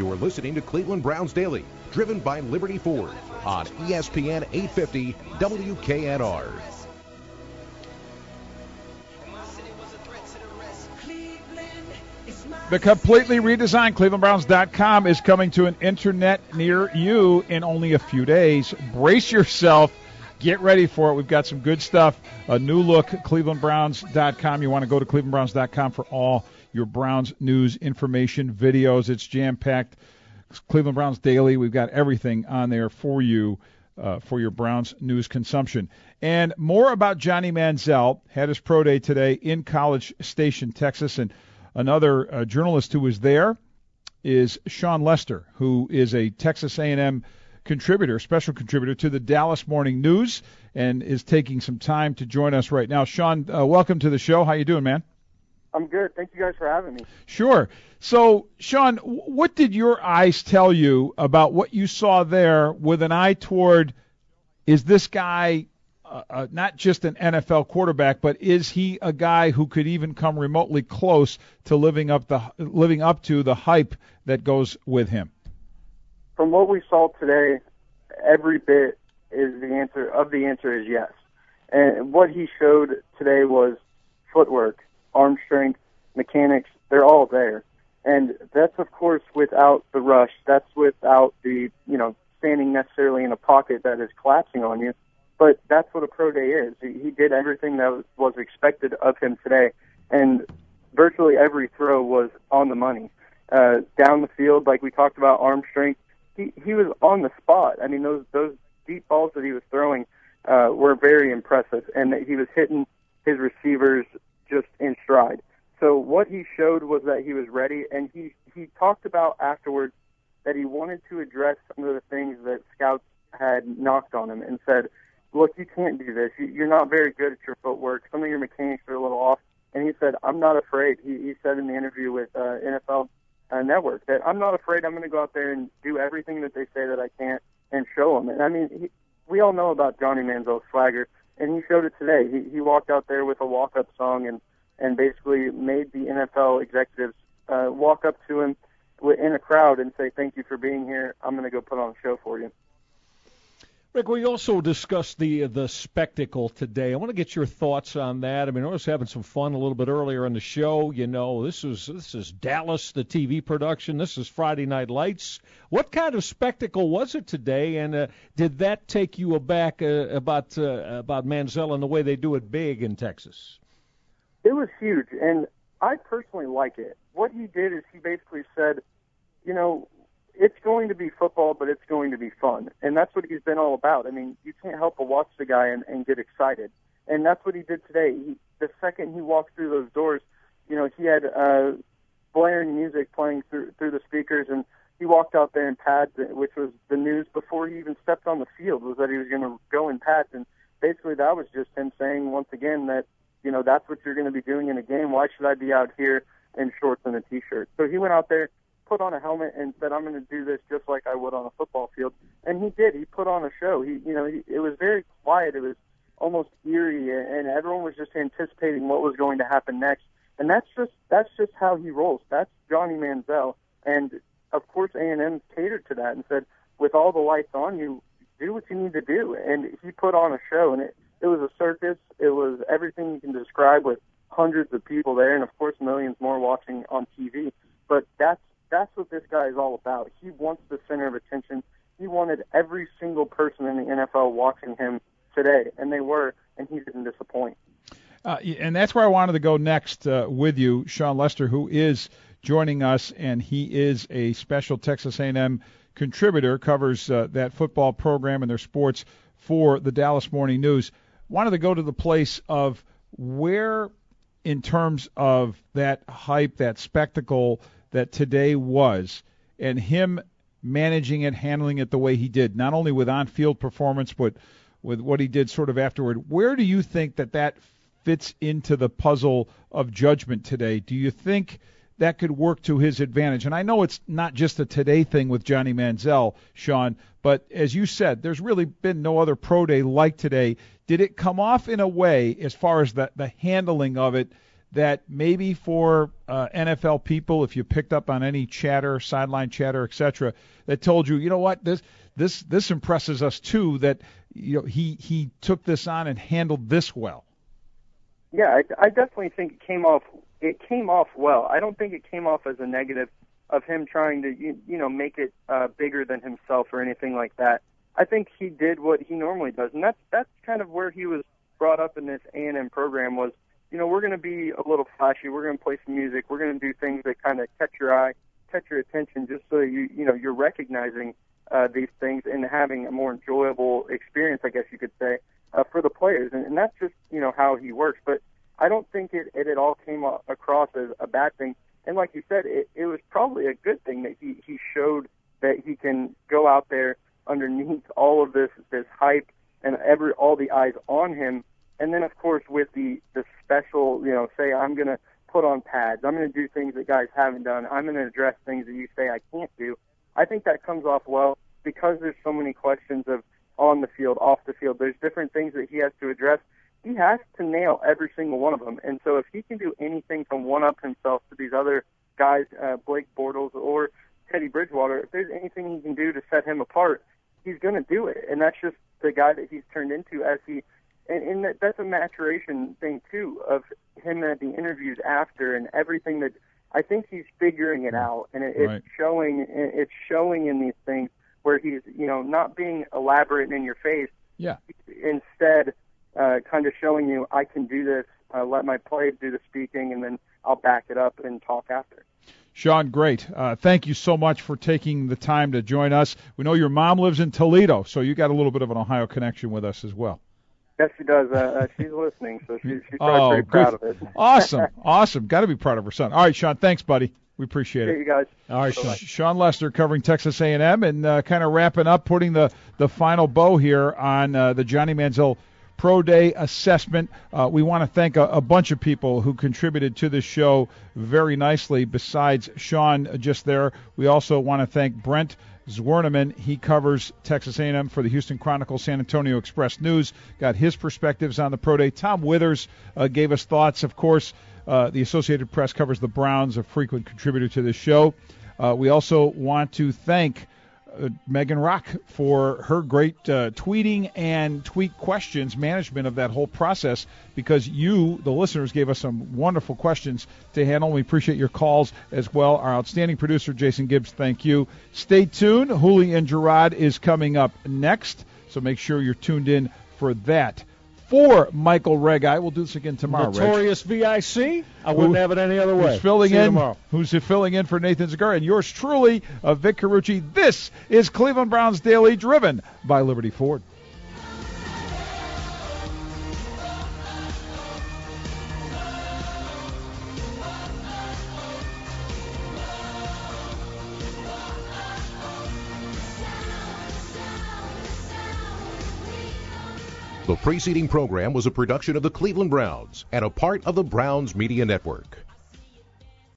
You're listening to Cleveland Browns Daily, driven by Liberty Ford on ESPN 850 WKNR. The completely redesigned ClevelandBrowns.com is coming to an internet near you in only a few days. Brace yourself. Get ready for it. We've got some good stuff. A new look, ClevelandBrowns.com. You want to go to ClevelandBrowns.com for all your Browns news, information, videos. It's jam-packed. Cleveland Browns Daily. We've got everything on there for you for your Browns news consumption. And more about Johnny Manziel. Had his pro day today in College Station, Texas. And another journalist who was there is Sean Lester, who is a Texas A&M contributor, special contributor to the Dallas Morning News, and is taking some time to join us right now. Sean, welcome to the show. How you doing, man? I'm good. Thank you guys for having me. Sure. So, Sean, what did your eyes tell you about what you saw there with an eye toward, is this guy not just an NFL quarterback, but is he a guy who could even come remotely close to living up to the hype that goes with him? From what we saw today, every bit is the answer. Of the answer is yes. And what he showed today was footwork, arm strength, mechanics. They're all there, and that's of course without the rush. That's without the standing necessarily in a pocket that is collapsing on you. But that's what a pro day is. He did everything that was expected of him today, and virtually every throw was on the money. Down the field, like we talked about, arm strength. He was on the spot. I mean, those deep balls that he was throwing were very impressive, and he was hitting his receivers just in stride. So what he showed was that he was ready, and he talked about afterwards that he wanted to address some of the things that scouts had knocked on him and said, look, you can't do this. You're not very good at your footwork. Some of your mechanics are a little off. And he said, I'm not afraid. He said in the interview with NFL Network that I'm not afraid. I'm going to go out there and do everything that they say that I can't and show them. And I mean, we all know about Johnny Manziel's swagger, and he showed it today. He walked out there with a walk-up song and basically made the NFL executives walk up to him in a crowd and say, thank you for being here. I'm going to go put on a show for you. Rick, we also discussed the spectacle today. I want to get your thoughts on that. I mean, I was having some fun a little bit earlier in the show. This is Dallas, the TV production. This is Friday Night Lights. What kind of spectacle was it today? And did that take you aback about Manziel and the way they do it big in Texas? It was huge, and I personally like it. What he did is he basically said, it's going to be football, but it's going to be fun. And that's what he's been all about. I mean, you can't help but watch the guy and get excited. And that's what he did today. The second he walked through those doors, he had blaring music playing through the speakers, and he walked out there in pads, which was the news before he even stepped on the field, was that he was going to go in pads. And basically that was just him saying once again that, that's what you're going to be doing in a game. Why should I be out here in shorts and a T-shirt? So he went out there, put on a helmet, and said, I'm going to do this just like I would on a football field. And he did. He put on a show. It was very quiet. It was almost eerie, and everyone was just anticipating what was going to happen next. And that's just how he rolls. That's Johnny Manziel. And of course, A&M catered to that and said, with all the lights on you, do what you need to do. And he put on a show, and it was a circus. It was everything you can describe, with hundreds of people there, and of course millions more watching on TV. But that's what this guy is all about. He wants the center of attention. He wanted every single person in the NFL watching him today, and they were, and he didn't disappoint. And that's where I wanted to go next with you, Sean Lester, who is joining us, and he is a special Texas A&M contributor, covers that football program and their sports for the Dallas Morning News. Wanted to go to the place of where, in terms of that hype, that spectacle that today was, and him managing it, handling it the way he did, not only with on-field performance, but with what he did sort of afterward. Where do you think that fits into the puzzle of judgment today? Do you think that could work to his advantage? And I know it's not just a today thing with Johnny Manziel, Sean, but as you said, there's really been no other pro day like today. Did it come off in a way, as far as the handling of it, that maybe for NFL people, if you picked up on any chatter, sideline chatter, etc., that told you, you know what, this impresses us too, that he took this on and handled this well? Yeah, I definitely think it came off well. I don't think it came off as a negative of him trying to make it bigger than himself or anything like that. I think he did what he normally does, and that's kind of where he was brought up in this A&M program was, we're going to be a little flashy, we're going to play some music, we're going to do things that kind of catch your eye, catch your attention, just so you're recognizing these things and having a more enjoyable experience, I guess you could say, for the players. And that's just, how he works. But I don't think it at all came across as a bad thing. And like you said, it was probably a good thing that he showed that he can go out there underneath all of this hype and all the eyes on him. And then, of course, with the special, say I'm going to put on pads, I'm going to do things that guys haven't done, I'm going to address things that you say I can't do. I think that comes off well because there's so many questions of on the field, off the field. There's different things that he has to address. He has to nail every single one of them. And so if he can do anything to one-up himself to these other guys, Blake Bortles or Teddy Bridgewater, if there's anything he can do to set him apart, he's going to do it. And that's just the guy that he's turned into as he – and that's a maturation thing, too, of him at the interviews after and everything that – I think he's figuring it out. And it's right. showing in these things where he's, not being elaborate and in your face. Yeah. Instead – kind of showing you I can do this, let my players do the speaking, and then I'll back it up and talk after. Sean, great. Thank you so much for taking the time to join us. We know your mom lives in Toledo, so you got a little bit of an Ohio connection with us as well. Yes, she does. She's listening, so she's probably pretty proud of it. Awesome. Got to be proud of her son. All right, Sean, thanks, buddy. We appreciate it. You guys. All right, Sean Lester covering Texas A&M and kind of wrapping up, putting the final bow here on the Johnny Manziel Pro Day assessment. We want to thank a bunch of people who contributed to this show very nicely besides Sean just there. We also want to thank Brent Zwerneman. He covers Texas A&M for the Houston Chronicle, San Antonio Express News. Got his perspectives on the Pro Day. Tom Withers gave us thoughts. Of course, the Associated Press covers the Browns, a frequent contributor to this show. We also want to thank Megan Rock for her great tweeting and tweet questions management of that whole process, because you, the listeners, gave us some wonderful questions to handle. We appreciate your calls as well. Our outstanding producer, Jason Gibbs, thank you. Stay tuned. Hooli and Gerard is coming up next, so make sure you're tuned in for that. For Michael Regai, we'll do this again tomorrow. Notorious VIC. I wouldn't have it any other way. Who's filling in for Nathan Zagar, and yours truly, Vic Carucci. This is Cleveland Browns Daily, driven by Liberty Ford. The preceding program was a production of the Cleveland Browns and a part of the Browns Media Network.